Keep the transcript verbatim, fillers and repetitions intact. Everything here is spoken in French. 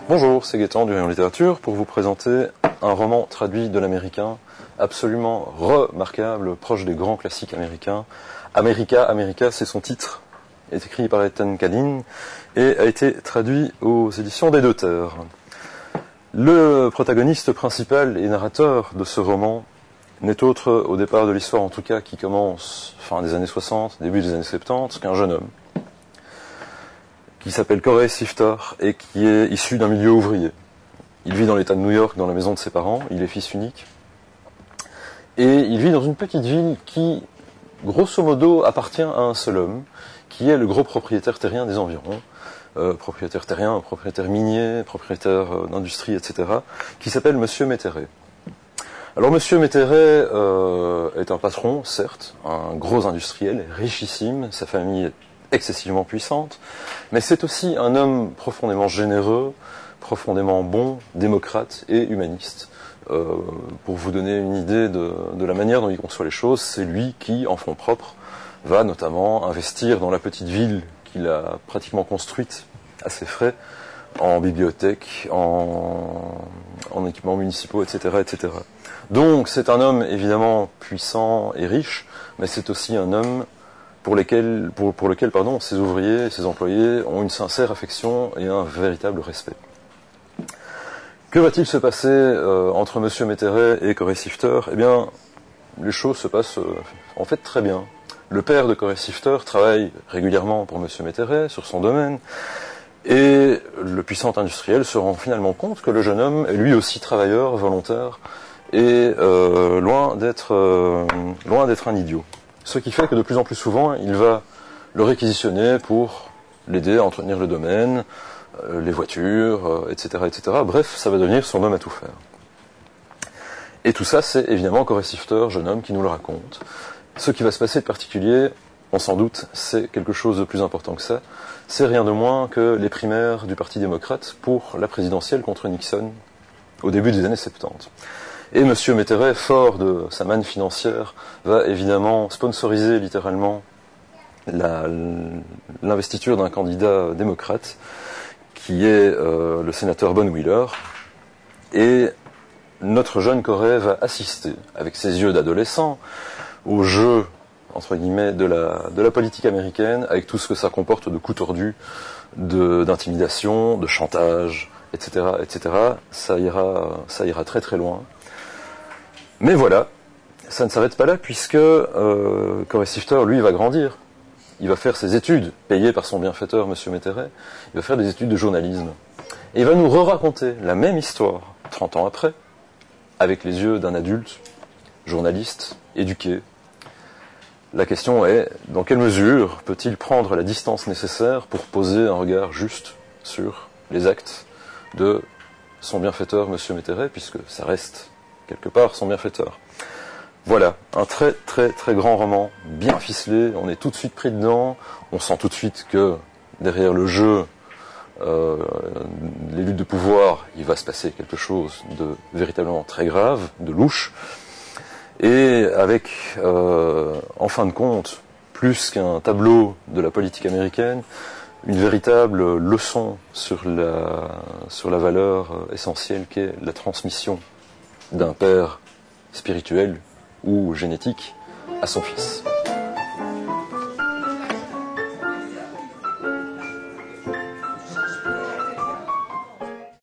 Bonjour, c'est Gaëtan du Rayon Littérature pour vous présenter un roman traduit de l'américain absolument remarquable, proche des grands classiques américains. America, America, c'est son titre, est écrit par Ethan Kadin et a été traduit aux éditions des Deux Terres. Le protagoniste principal et narrateur de ce roman n'est autre, au départ de l'histoire en tout cas, qui commence fin des années soixante, début des années soixante-dix, qu'un jeune homme qui s'appelle Corey Sifter et qui est issu d'un milieu ouvrier. Il vit dans l'État de New York, dans la maison de ses parents, il est fils unique, et il vit dans une petite ville qui, grosso modo, appartient à un seul homme, qui est le gros propriétaire terrien des environs, euh, propriétaire terrien, propriétaire minier, propriétaire euh, d'industrie, et cetera, qui s'appelle Monsieur Metteret. Alors Monsieur Metteret euh, est un patron, certes, un gros industriel, richissime, sa famille est excessivement puissante, mais c'est aussi un homme profondément généreux, profondément bon, démocrate et humaniste. Euh, pour vous donner une idée de, de la manière dont il conçoit les choses, c'est lui qui, en fonds propres, va notamment investir dans la petite ville qu'il a pratiquement construite à ses frais, en bibliothèque, en, en équipements municipaux, et cetera, et cetera. Donc c'est un homme évidemment puissant et riche, mais c'est aussi un homme pour, lesquels, pour, pour lequel pardon, ses ouvriers et ses employés ont une sincère affection et un véritable respect. Que va-t-il se passer euh, entre Monsieur Metteret et Corey Sifter ? Eh bien, les choses se passent euh, en fait très bien. Le père de Corey Sifter travaille régulièrement pour Monsieur Metteret sur son domaine, et le puissant industriel se rend finalement compte que le jeune homme est lui aussi travailleur, volontaire, et euh, loin d'être euh, loin d'être un idiot. Ce qui fait que de plus en plus souvent, il va le réquisitionner pour l'aider à entretenir le domaine, euh, les voitures, euh, et cetera, et cetera. Bref, ça va devenir son homme à tout faire. Et tout ça, c'est évidemment Corey Sifter, jeune homme, qui nous le raconte. Ce qui va se passer de particulier, on s'en doute, c'est quelque chose de plus important que ça. C'est rien de moins que les primaires du Parti démocrate pour la présidentielle contre Nixon au début des années soixante-dix. Et Monsieur Metteret, fort de sa manne financière, va évidemment sponsoriser littéralement la, l'investiture d'un candidat démocrate qui est euh, le sénateur Von Wheeler. Et notre jeune Corey va assister, avec ses yeux d'adolescent, au jeu, entre guillemets, de la, de la politique américaine, avec tout ce que ça comporte de coups tordus, de, d'intimidation, de chantage, et cetera, et cetera. Ça ira, ça ira très très loin. Mais voilà, ça ne s'arrête pas là, puisque euh, Corey Sifter, lui, va grandir. Il va faire ses études, payées par son bienfaiteur, Monsieur Metteret. Il va faire des études de journalisme. Et il va nous re-raconter la même histoire, trente ans après, avec les yeux d'un adulte, journaliste, éduqué. La question est, dans quelle mesure peut-il prendre la distance nécessaire pour poser un regard juste sur les actes de son bienfaiteur, Monsieur Metteret, puisque ça reste quelque part son bienfaiteur. Voilà, un très très très grand roman, bien ficelé, on est tout de suite pris dedans, on sent tout de suite que derrière le jeu, euh, les luttes de pouvoir, il va se passer quelque chose de véritablement très grave, de louche, et avec, euh, en fin de compte, plus qu'un tableau de la politique américaine, une véritable leçon sur la, sur la valeur essentielle qu'est la transmission d'un père spirituel ou génétique à son fils.